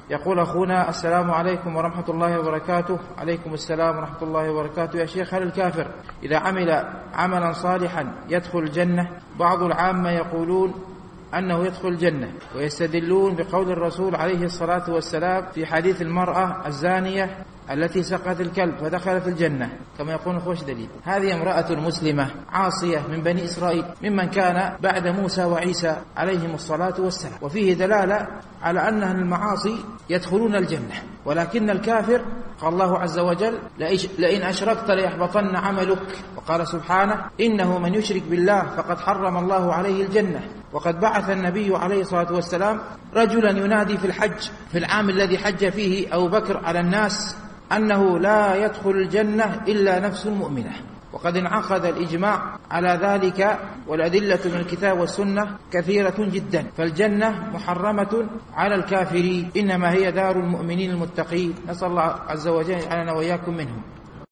يقول أخونا: السلام عليكم ورحمة الله وبركاته. عليكم السلام ورحمة الله وبركاته. يا شيخ، هل الكافر إذا عمل عملا صالحا يدخل الجنة؟ بعض العامة يقولون أنه يدخل الجنة، ويستدلون بقول الرسول عليه الصلاة والسلام في حديث المرأة الزانية التي سقت الكلب فدخلت الجنة، كما يقول خوش دليل. هذه امرأة مسلمة عاصية من بني إسرائيل ممن كان بعد موسى وعيسى عليهم الصلاة والسلام، وفيه دلالة على أن المعاصي يدخلون الجنة. ولكن الكافر قال الله عز وجل: لئن أشركت ليحبطن عملك. وقال سبحانه: إنه من يشرك بالله فقد حرم الله عليه الجنة. وقد بعث النبي عليه الصلاة والسلام رجلا ينادي في الحج في العام الذي حج فيه أبو بكر على الناس أنه لا يدخل الجنة إلا نفس مؤمنة. وقد انعقد الإجماع على ذلك، والأدلة من الكتاب والسنة كثيرة جدا. فالجنة محرمة على الكافرين، إنما هي دار المؤمنين المتقين. نسأل الله عز وجل أننا وإياكم منهم.